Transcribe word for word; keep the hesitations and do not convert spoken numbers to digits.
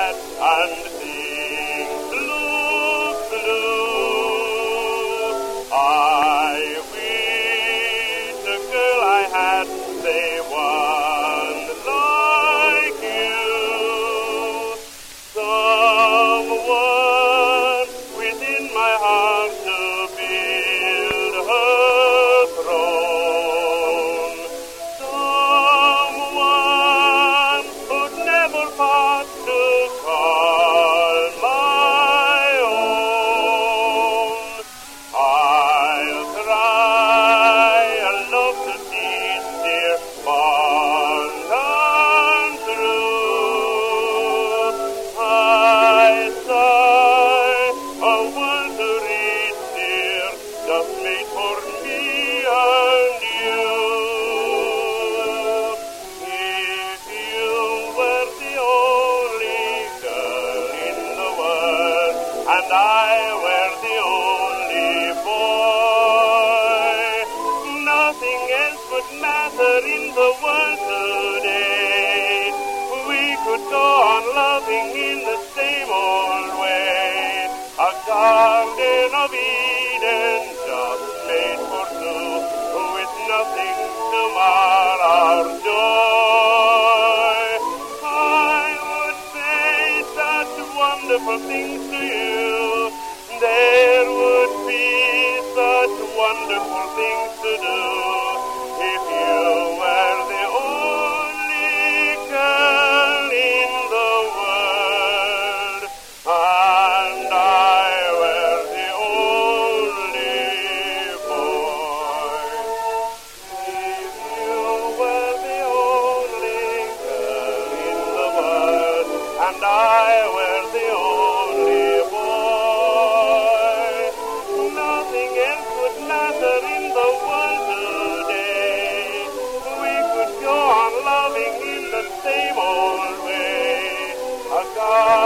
hat and sing blue, blue. I wish the girl I had, say one like you. Someone within my heart to build her throne. Someone who'd never part to call my own. I'll try a love to teach, dear, bond and true. I sigh a world to reach, dear, just made for me and you. If you were the only girl in the world, and I were the only boy, nothing else would matter in the world today. We could go on loving in the same old way, a garden of Eden just made for two, with nothing to mar our joy. I would say such wonderful things to you. There would be such wonderful things to do if you were the only girl in the world and I were the only boy. If you were the only girl in the world and I were the only boy, nothing else would matter in the world today. We could go on loving in the same old way, a